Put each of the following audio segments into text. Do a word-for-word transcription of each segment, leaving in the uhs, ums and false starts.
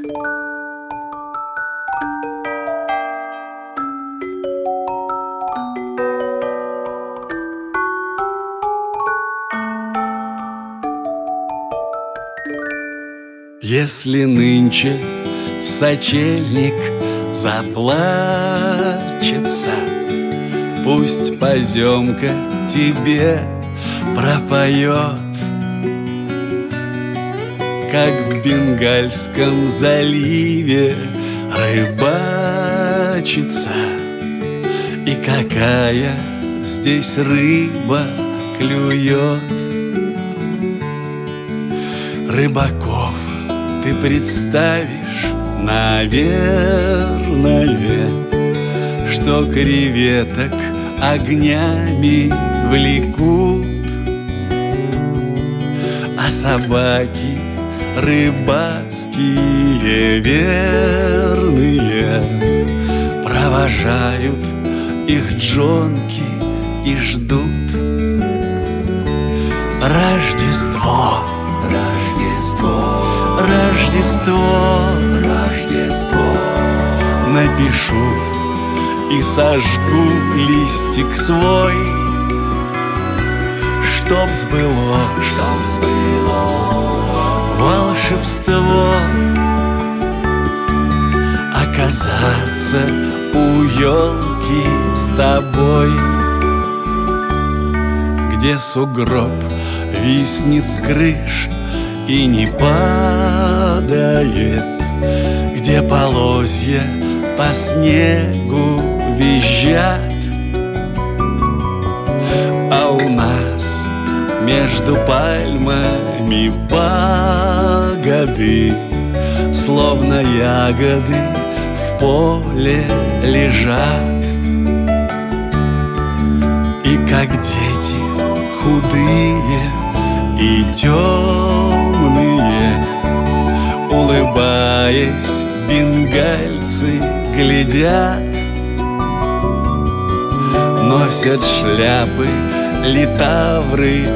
Если нынче в сочельник заплачется, пусть поземка тебе пропоет, как в Бенгальском заливе рыбачится, и какая здесь рыба клюет. Рыбаков ты представишь, наверное, что креветок огнями влекут, а собаки рыбацкие верные провожают их джонки и ждут. Рождество, Рождество, Рождество, Рождество. Напишу и сожгу листик свой, чтоб сбылось, чтоб сбылось волшебство, оказаться у елки с тобой, где сугроб виснет с крыш и не падает, где полозья по снегу визжат, а у нас между пальмами пагоды, словно ягоды в поле лежат. И как дети худые и темные, улыбаясь, бенгальцы глядят, носят шляпы литавры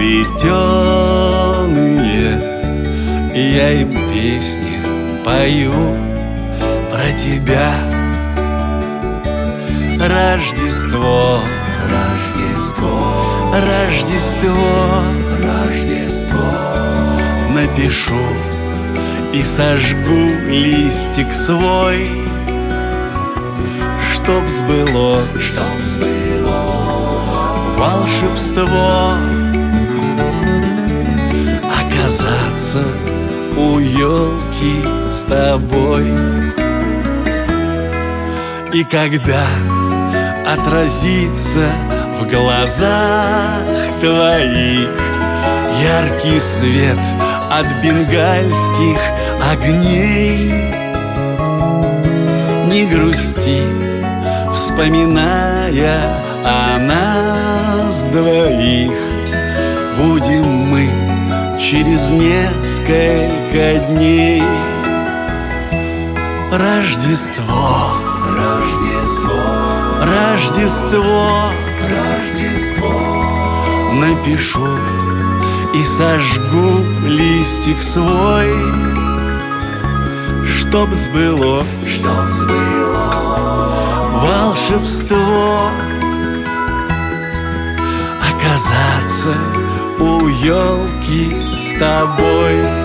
плетеные, и я им песни пою про тебя. Рождество, Рождество, Рождество, Рождество. Напишу и сожгу листик свой, чтоб сбылось, чтоб сбылось волшебство, оказаться у елки с тобой. И когда отразится в глазах твоих яркий свет от бенгальских огней, не грусти, вспоминая о нас двоих. Будем мы через несколько дней. Рождество, Рождество, Рождество, Рождество. Напишу и сожгу листик свой, чтоб сбылось, чтоб сбылось волшебство, оказаться у елки с тобой.